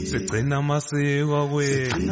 sigcina amasiko wethu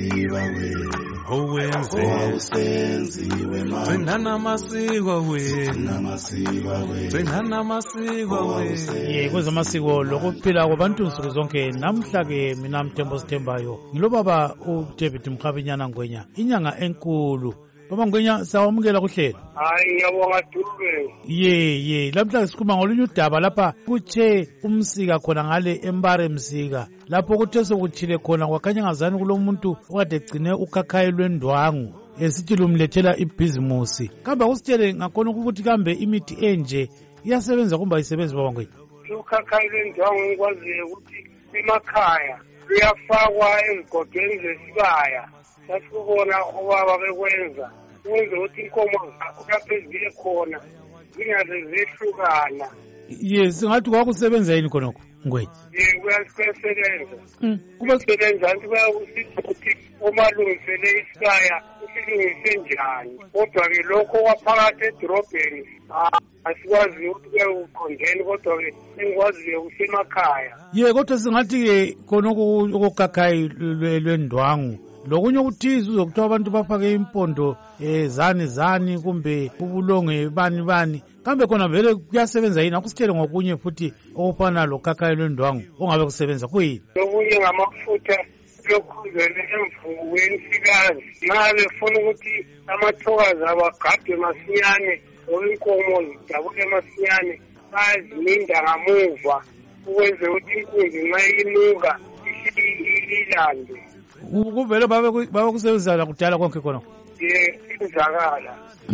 owenziwe gcina namasiko wethu gcina namasiko wethu kwezamasiko lokuphila kwabantu nsuku zonke. Namhla-ke mina Mthembu Sithembayo ngilobaba uDavid Mkhabinyana Ngwenya, inyanga enkulu. Baba Ngwenya, sawamukela kuhlelo. Hayi, ngiyabonga Dube. Lamhla sikhuluma ngolunye udaba lapha kuthe umsika khona ngale eMbare Msika, lapho kuthe sokuthile khona kwakhanya ngazani kulomuntu okade egcine ukhakhayi lwendwangu esithi lumlethela ibhizimusi. Kambe akusitshele ngakhona ukuthi kambe imithi enje iyasebenza kumbe ayisebenzi Baba Ngwenya? Ukhakhayi lwendwangu ngikwaziyo ukuthi emakhaya luyafakwa ezigodweni zesibaya. Sasikubona obaba bekwenza ukuthi inkomo zakho lapho eziye khona zingaze zehlukana. Singathi kwakusebenza yini khonokho Ngwenya? Kuyasebenza. Kusebenza nti kuyakusiza ukuthi umalungisele isibaya usilungise njani. Kodwa-ke lokho kwaphakathi edorobheni asikwazi ukuthi kuyakuqondeni, kodwa-ke engikwaziyo kusemakhaya. Kodwa singathi-ke khonokho okukhakhayi lwendwangu lokunye ukuthiza uzokuthiwa abantu bafake impondo zani kumbe ubulonge bani kambe khona vele kuyasebenza yini? Akusitshele ngokunye futhi okufana lokhakhayi lwendwangu ongabe kusebenza kuyini? Lokunye ngamafutha lokhuzele emvukweni sikazi nxa befuna ukuthi amathokazi abagade masinyane ngoba inkomo zidabule masinyane bayazilinda ngamuva ukwenze ukuthi inkunzi nxa inuka ilande. Kuvele babekusebenzisa kudala konke khona? Kuzakala.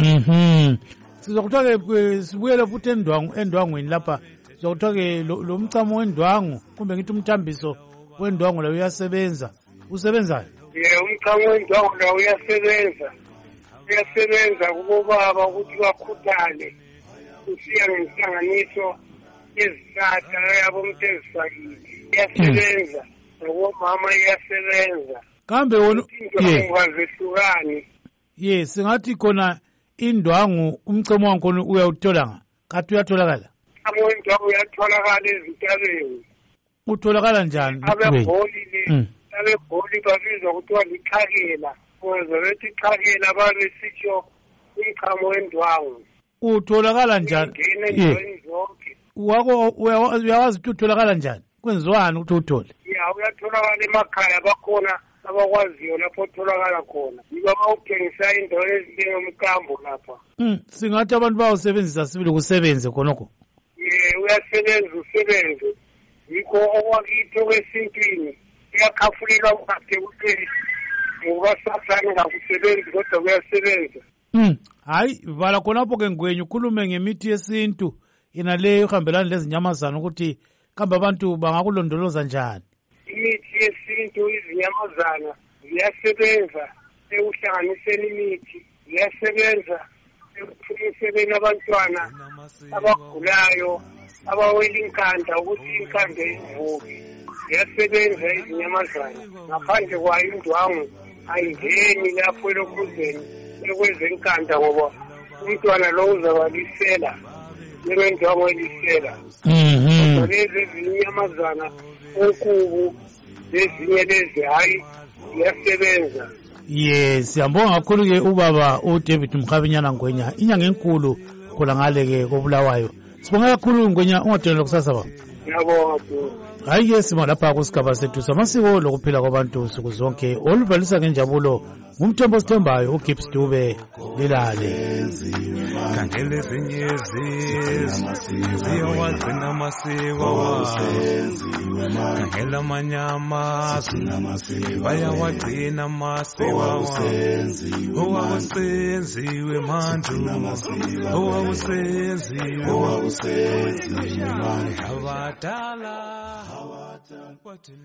Sizokuthiwa-ke sibuyele futhi endwangweni lapha, sizokuthiwa-ke lo mcamo wendwangu kumbe ngithi umthambiso wendwangu lawo uyasebenza. Usebenzayo? Umcamo wendwangu lawo uyasebenza kubobaba ukuthi bakhuthale kusiya ngenhlanganiso ezihlahla yabomntu ezifakile. Iyasebenza ngokomama, iyasebenza. Kambe zehlukane. Singathi khona indwangu umcemo wankhona uyawuthola kathi uyatholakala? Umcemo wendwangu uyatholakala ezintabeni. Utholakala njani? Abegoli babizwa kuthiwa liqhakela. Kwenza bethi iqhakela babesitsho umcamo wendwangu. Utholakala njani? Uyawazi ukuthi utholakala njani? Kwenziwani ukuthi uthole? Uyatholakala emakhaya, bakhona abakwaziyo lapho otholakala khona. Yiba bawuthengisa indawo ezinjengomkambo lapha. Singathi abantu bawusebenzisa sibili kusebenze khonokho? Uyasebenza usebenze. Yikho okwakithi okwesintwini kuyakhafulelwa kade kuqeli ngoba sathane ngakusebenzi kodwa kuyasebenza. Hayi, vala khonapho-ke Ngwenya ukhulume ngemithi yesintu inaleyo ihambelana lezinyamazana ukuthi kambe abantu bangakulondoloza njani? Imithi yesintu, izinyamazana ziyasebenza ekuhlanganiseni imithi, ziyasebenza ekuthuliseni abantwana abagulayo abawela inkanda ukuthi inkanda ivuke. Ziyasebenza izinyamazana. Ngaphandle kwayo indwangu ayingeni lapho elokhuzeni ekwenza inkanda ngoba umntwana lo uzabalisela lendwangu elisela. Lezi ezinyamazana onkubu lezinye lezi hayi ziyasebenza. Siyambonga kakhulu-ke ubaba uDavid Mkhabinyana Ngwenya, inyanga enkulu khona ngale-ke koBulawayo. Sibonga kakhulu Ngwenya, ungadonela kusasa baba. Ngiyabonga tu. Hayi-ke sima lapha kusigaba sethu samasiko lokuphila kwabantu nsuku zonke oluvalisa ngenjabulo ngumthembu osithembayo uGibbs Dube. Lilale. Khangela ezinye izizwe ziyawagcina amasiko wabo. Khangela amanye amazwe bayawagcina amasiko wabo. Owawusenziwe mandulo, owawusenziwe abadala.